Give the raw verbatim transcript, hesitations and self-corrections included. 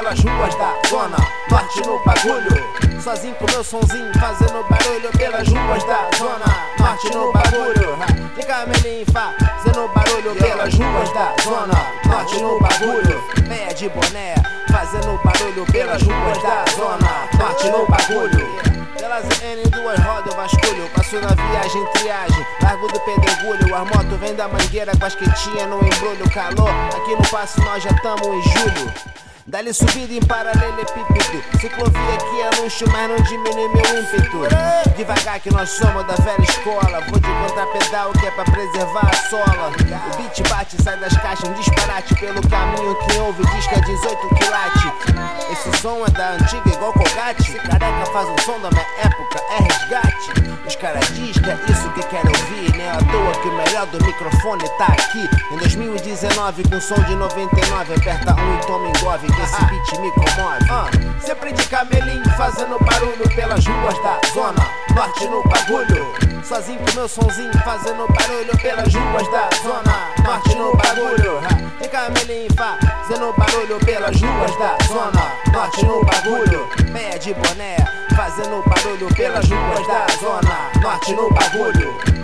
pelas ruas da zona norte no bagulho. Sozinho com meu sonzinho, fazendo barulho pelas ruas da zona norte no bagulho. De camelinho fazendo barulho pelas ruas da zona norte no bagulho. Meia de boné, fazendo barulho pelas ruas da zona norte no bagulho. Pelas N duas rodas eu vasculho, passo na viagem, triagem, largo do pedregulho. As motos vêm da mangueira com as quietinhas no embrulho. Calor, aqui no passo nós já tamo em julho. Dá-lhe subida em paralelepípedo. Ciclovia aqui é luxo, mas não diminui meu ímpeto. Devagar que nós somos da velha escola. Vou de contrapedal que é pra preservar a sola. O beat bate, sai das caixas, um disparate pelo caminho que ouve, disca dezoito quilates. Esse som é da antiga igual Colgate. Se careca faz um som da minha época, é resgate. Os caras dizem que é isso que querem ouvir. Nem à toa que o melhor do microfone tá aqui. Em dois mil e dezenove com som de noventa e nove. Aperta um e toma engove, que esse beat me comove. uh, Sempre de camelinho fazendo barulho pelas ruas da zona norte no bagulho. Sozinho com meu sonzinho fazendo barulho pelas ruas da zona norte no bagulho. De camelinho fazendo barulho pelas ruas da zona norte no bagulho. Meia de boné, fazendo barulho pelas ruas da zona norte no bagulho.